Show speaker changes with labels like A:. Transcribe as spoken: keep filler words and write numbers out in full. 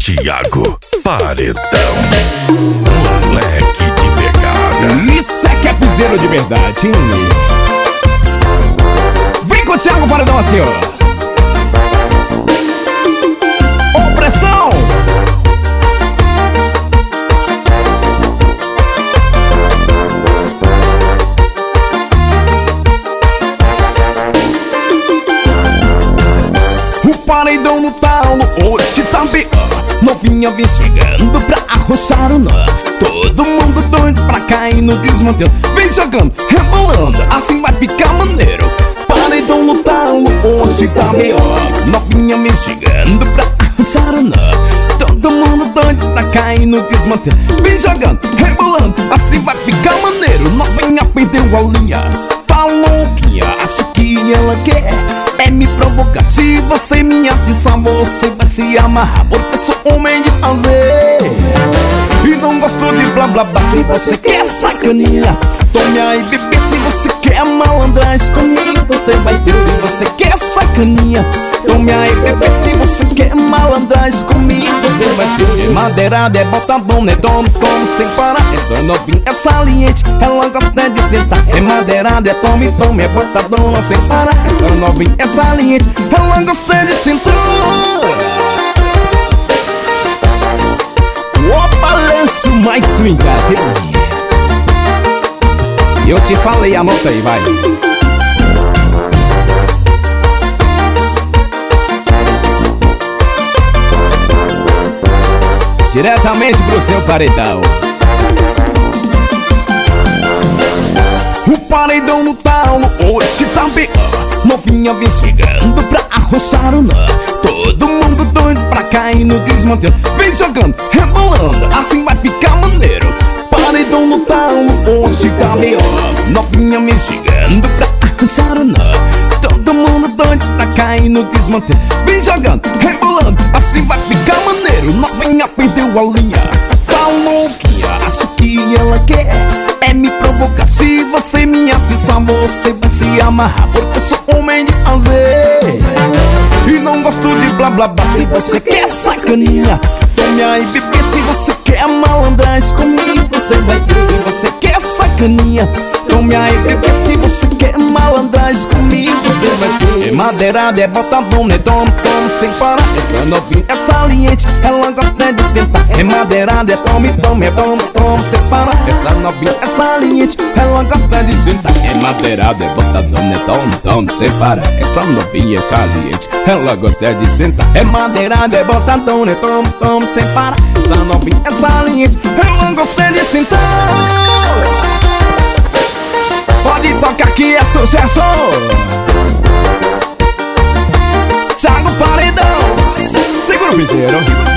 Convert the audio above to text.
A: Thiago Paredão, moleque de pegada.
B: Isso é que é piseiro de verdade, hein? Vem com o Thiago Paredão assim, ó. Opressão! O paredão no talo, hoje tá bem. Novinha vem chegando pra arrochar o nó. Todo mundo doido pra cair no desmantelo. Vem jogando, rebolando, assim vai ficar maneiro. Paredão no talo, hoje tá melhor. Novinha vem chegando pra arrochar o nó. Todo mundo doido pra cair no desmantelo. Vem jogando, rebolando, assim vai ficar maneiro. Novinha perdeu a linha, falou que acho que ela quer é me provocar. Se você me atiçar, você vai se amarrar, porque sou homem de fazer e não gosto de blá blá blá. Se você quer sacaninha, tome aí bebê. Se você quer malandragem comigo, você vai ter. Se você quer sacaninha, tome aí bebê. Se você quer malandragem comigo, você vai ter. É madeirada, é botadão, é dono, como sem parar. Essa novinha, é saliente, ela gosta de sentar. É madeirada, é tome, tome, é botadão, não sem parar. Essa novinha, é saliente, ela gosta de sentar. O balanço mais swingado. Eu te falei, anota aí, vai. Diretamente pro seu paredão. O paredão no talo, hoje tá bem. Novinha vem chegando pra arrochar o nó. Todo mundo doido pra cair no desmantelo. Vem jogando, rebolando, assim vai ficar maneiro. Paredão no talo, hoje tá melhor. Novinha me chegando pra arrochar o nó. Todo mundo doido pra cair no desmantelo. Vem jogando, rebolando, assim vai ficar maneiro. Novinha perdeu a linha, falou que acho que ela quer é me provocar. Se você me atiçar, você vai se amarrar, porque sou homem de fazer e não gosto de blá blá blá. Se você quer sacaninha, tome aí bebê. Se você quer malandragem comigo, você vai ter. Se você quer sacaninha, tome aí bebê. Se você quer malandragem comigo, você vai ter. É madeirada, é botadão, é dono, tome sem parar. Essa novinha, é saliente, ela gosta de sentar. É madeirada, é tome, tome, é dono, tome sem parar. Essa novinha, é saliente, ela gosta de sentar. É madeirada, é botadão, é dono, tome sem parar. Essa novinha, é saliente, ela gosta de sentar. É madeirada, é botadão, é tome, tome sem parar. Essa novinha, é saliente, ela gosta de sentar. Pode tocar que é sucesso. Thiago Paredão, segura o piseiro.